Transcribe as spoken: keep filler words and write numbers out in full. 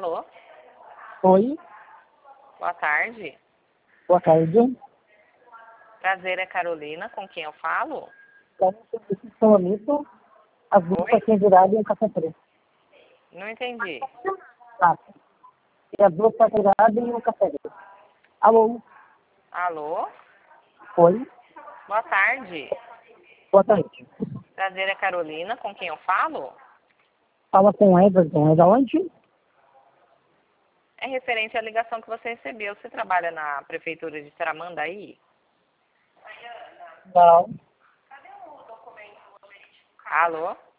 Alô? Oi, Boa tarde. boa tarde. Prazer, é Carolina, com quem eu falo? Quero saber se são amigos, as duas Oi? patinhas viradas e um café preto. Não entendi. Tá. E as duas patinhas viradas e um café preto. Alô? Alô? Oi, Boa tarde. boa tarde. Prazer, é Carolina, com quem eu falo? Fala com o Everton, é da onde? É referente à ligação que você recebeu. Você trabalha na prefeitura de Tramandaí? Não. Alô?